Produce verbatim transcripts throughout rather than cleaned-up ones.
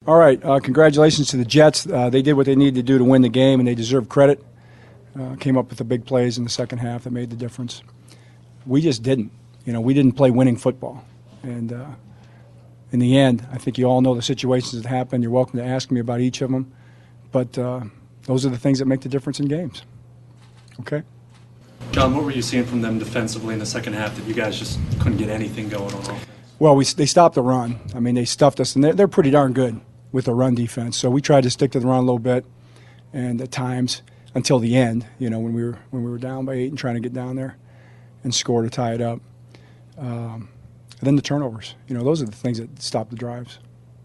All right, uh, congratulations to the Jets. Uh, they did what they needed to do to win the game, and they deserve credit. Uh, came up with the big plays in the second half that made the difference. We just didn't. You know, we didn't play winning football. And uh, in the end, I think you all know the situations that happened. You're welcome to ask me about each of them. But uh, those are the things that make the difference in games. Okay? John, what were you seeing from them defensively in the second half that you guys just couldn't get anything going on offense? Well, we, they stopped the run. I mean, they stuffed us, and they're, they're pretty darn good with the run defense. So we tried to stick to the run a little bit, and at times until the end, you know, when we were when we were down by eight and trying to get down there and score to tie it up. Um, and then the turnovers. You know, those are the things that stop the drives.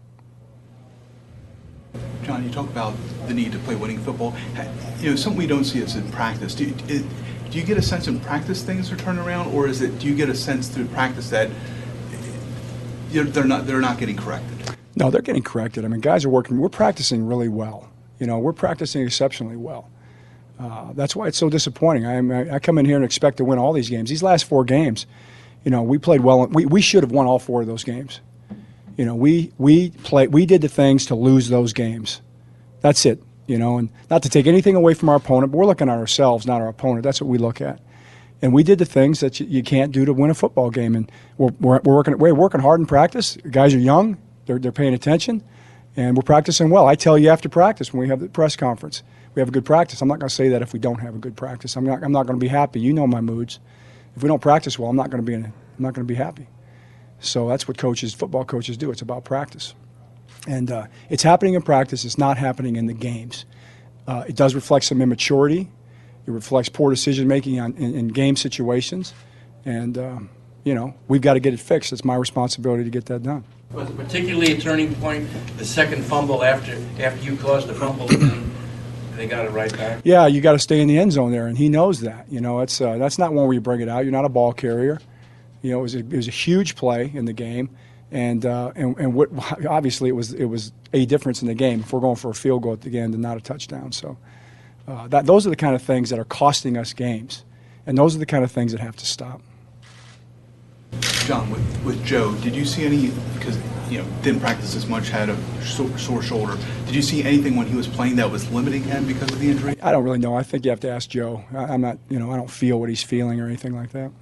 John, you talk about the need to play winning football. You know, something we don't see is in practice. Do you, it, do you get a sense in practice things are turning around, or is it? Do you get a sense through practice that you're, they're not they're not getting corrected? No, they're getting corrected. I mean, guys are working. We're practicing really well. You know, we're practicing exceptionally well. Uh, that's why it's so disappointing. I, I come in here and expect to win all these games. These last four games, you know, we played well. We we should have won all four of those games. You know, we we play. We did the things to lose those games. That's it. You know, and not to take anything away from our opponent, but we're looking at ourselves, not our opponent. That's what we look at. And we did the things that you, you can't do to win a football game. And we're we're, we're working we're working hard in practice. The guys are young. They're they're paying attention, and we're practicing well. I tell you after practice when we have the press conference, we have a good practice. I'm not going to say that if we don't have a good practice. I'm not I'm not going to be happy. You know my moods. If we don't practice well, I'm not going to be in a, I'm not going to be happy. So that's what coaches, football coaches, do. It's about practice, and uh, it's happening in practice. It's not happening in the games. Uh, it does reflect some immaturity. It reflects poor decision making on, in, in game situations, and um, you know we've got to get it fixed. It's my responsibility to get that done. Was it particularly a turning point, the second fumble after after you caused the fumble, and they got it right back? Yeah, you got to stay in the end zone there, and he knows that. You know, it's uh, that's not one where you bring it out. You're not a ball carrier. You know, it was a, it was a huge play in the game, and uh, and and what, obviously it was it was a difference in the game. If we're going for a field goal at the end and not a touchdown, so uh, that those are the kind of things that are costing us games, and those are the kind of things that have to stop. John, with, with Joe, did you see any, because, you know, didn't practice as much, had a sore, sore shoulder, did you see anything when he was playing that was limiting him because of the injury? I don't really know. I think you have to ask Joe. I, I'm not, you know, I don't feel what he's feeling or anything like that.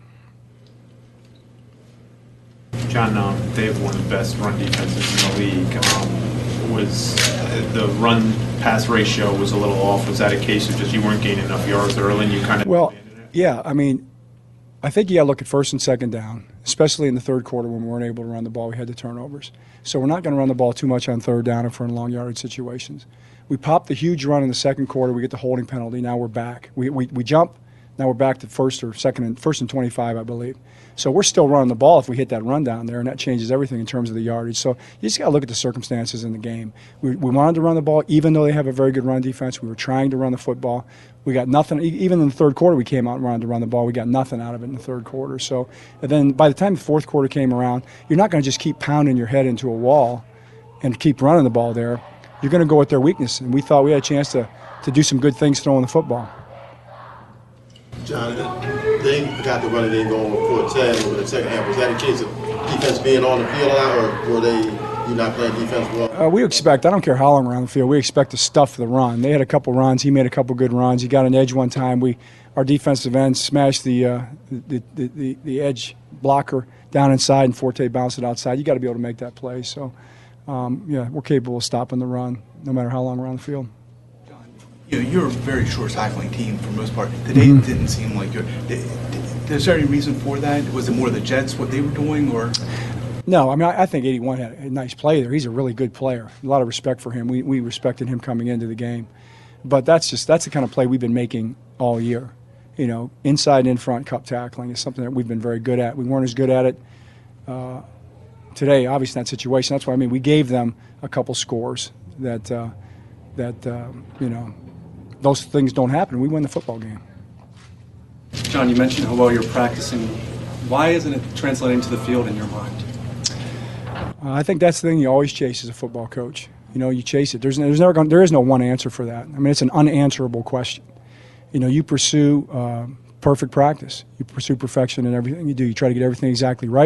John, um, they have one of the best run defenses in the league. Um, was uh, the run-pass ratio was a little off? Was that a case of just you weren't gaining enough yards early and you kind of well, abandoned it? Yeah, I mean, I think you got to look at first and second down, especially in the third quarter when we weren't able to run the ball. We had the turnovers. So we're not going to run the ball too much on third down and for in long yardage situations. We popped the huge run in the second quarter. We get the holding penalty. Now we're back. We, we, we jump. Now we're back to first or second and first and twenty-five, I believe. So we're still running the ball if we hit that run down there, and that changes everything in terms of the yardage. So you just got to look at the circumstances in the game. We, we wanted to run the ball, even though they have a very good run defense. We were trying to run the football. We got nothing. Even in the third quarter, we came out and wanted to run the ball. We got nothing out of it in the third quarter. So and then by the time the fourth quarter came around, you're not going to just keep pounding your head into a wall and keep running the ball there. You're going to go with their weakness, and we thought we had a chance to, to do some good things throwing the football. John, they got the running game going for ten over the second half. Was that a case of defense being on the field a lot, or were they you not playing defense well? Uh, we expect, I don't care how long we're on the field, we expect to stuff the run. They had a couple runs. He made a couple good runs. He got an edge one time. We, our defensive end smashed the, uh, the, the, the, the edge blocker down inside, and Forte bounced it outside. You got to be able to make that play. So, um, yeah, we're capable of stopping the run no matter how long we're on the field. You know, you're a very short tackling team for the most part. Today Mm-hmm. it didn't seem like you're. Is there any reason for that? Was it more the Jets, what they were doing, or? No, I mean, I, I think eighty-one had a nice play there. He's a really good player. A lot of respect for him. We we respected him coming into the game. But that's just that's the kind of play we've been making all year. You know, inside and in front cup tackling is something that we've been very good at. We weren't as good at it uh, today, obviously, in that situation. That's why, I mean, we gave them a couple scores that, uh, that uh, you know, those things don't happen. We win the football game. John, you mentioned how well you're practicing. Why isn't it translating to the field in your mind? Uh, I think that's the thing you always chase as a football coach. You know, you chase it. There's, there's never going, there is no one answer for that. I mean, it's an unanswerable question. You know, you pursue uh, perfect practice. You pursue perfection in everything you do. You try to get everything exactly right.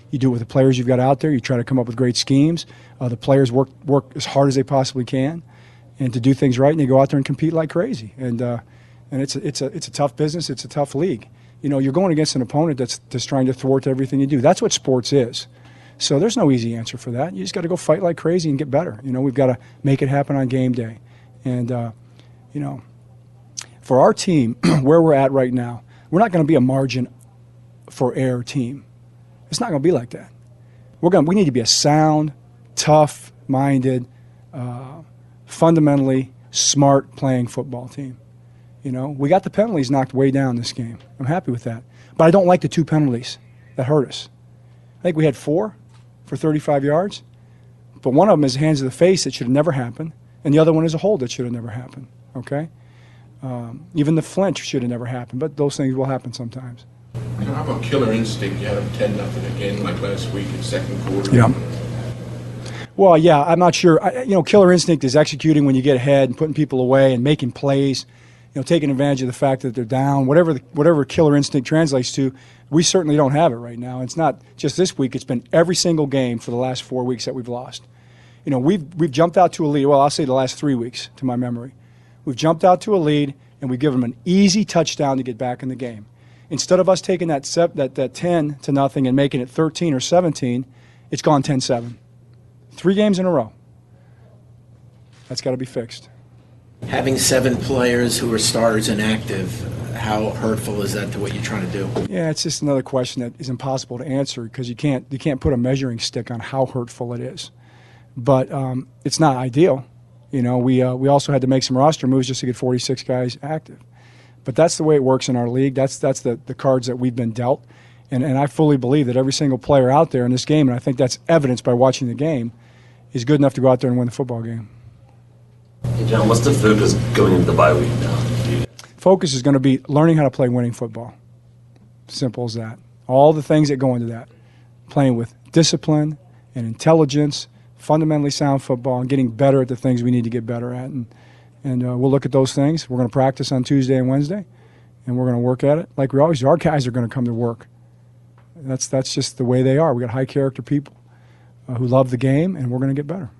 You do it with the players you've got out there. You try to come up with great schemes. Uh, the players work work as hard as they possibly can, and to do things right. And they go out there and compete like crazy. And uh, and it's a, it's a it's a tough business. It's a tough league. You know, you're going against an opponent that's that's trying to thwart everything you do. That's what sports is. So there's no easy answer for that. You just got to go fight like crazy and get better. You know, we've got to make it happen on game day. And uh, you know, for our team, where we're at right now, we're not going to be a margin for error team. It's not going to be like that. We're going. We need to be a sound, tough-minded, uh, fundamentally smart playing football team. You know, we got the penalties knocked way down this game. I'm happy with that. But I don't like the two penalties that hurt us. I think we had four for thirty-five yards, but one of them is hands to the face that should have never happened, and the other one is a hold that should have never happened. Okay, um, even the flinch should have never happened, but those things will happen sometimes. How about killer instinct? You had them ten nothing again, like last week in second quarter. Yeah. Well, yeah, I'm not sure. I, you know, killer instinct is executing when you get ahead and putting people away and making plays. You know, taking advantage of the fact that they're down. Whatever the, whatever killer instinct translates to, we certainly don't have it right now. It's not just this week. It's been every single game for the last four weeks that we've lost. You know, we've we've jumped out to a lead. Well, I'll say the last three weeks, to my memory. We've jumped out to a lead, and we give them an easy touchdown to get back in the game. Instead of us taking that sep, that, that ten to nothing and making it thirteen or seventeen, it's gone ten seven. Three games in a row. That's got to be fixed. Having seven players who are starters inactive, how hurtful is that to what you're trying to do? Yeah, it's just another question that is impossible to answer because you can't you can't put a measuring stick on how hurtful it is. But um, it's not ideal. You know, we uh, we also had to make some roster moves just to get forty-six guys active. But that's the way it works in our league. That's that's the, the cards that we've been dealt. And, and I fully believe that every single player out there in this game, and I think that's evidenced by watching the game, is good enough to go out there and win the football game. Hey John, what's the focus going into the bye week now? Focus is going to be learning how to play winning football. Simple as that. All the things that go into that. Playing with discipline and intelligence, fundamentally sound football, and getting better at the things we need to get better at. And, and uh, we'll look at those things. We're going to practice on Tuesday and Wednesday, and we're going to work at it like we always do. Our guys are going to come to work. That's, that's just the way they are. We got high-character people uh, who love the game, and we're going to get better.